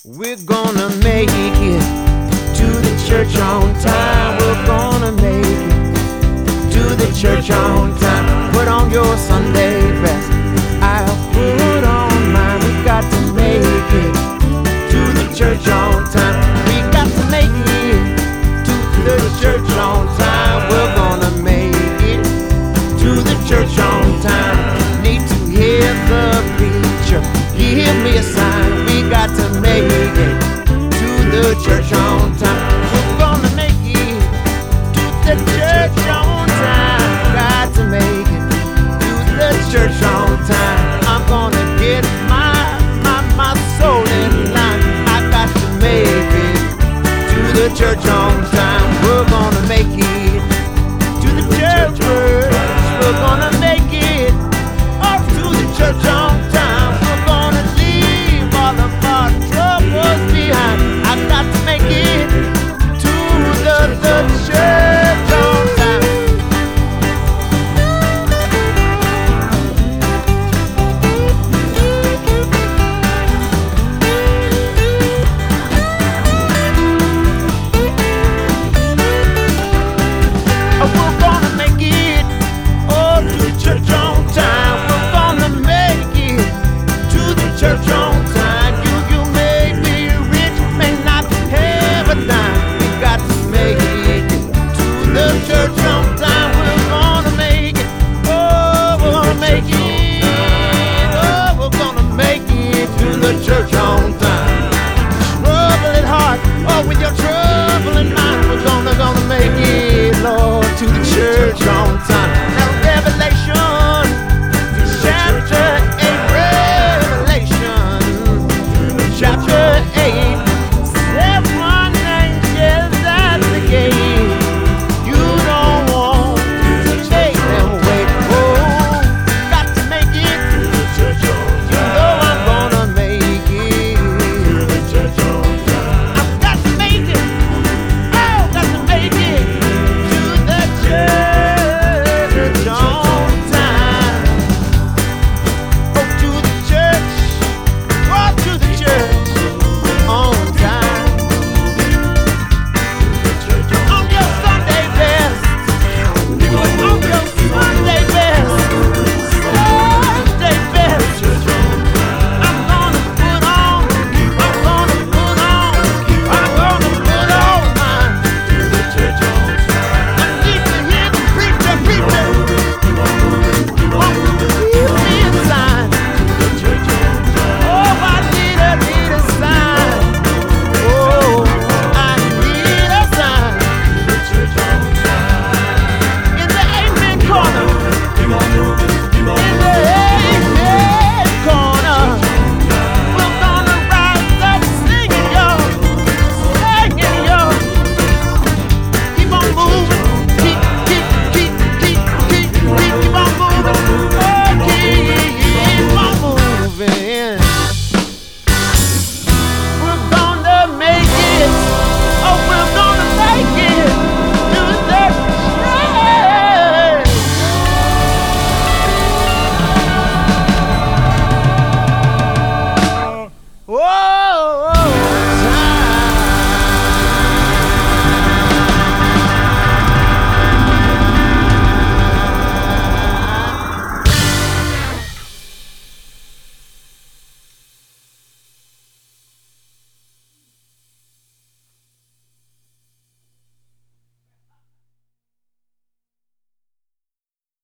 We're gonna make it to the church on time. We're gonna make it to the church on time. Put on your Sunday best. I'll put on mine. We got to make it to the church on time. We got to make it to the church on time. We're gonna make it to the church on time. Need to hear the preacher. Give me a sign. We got to make it to the church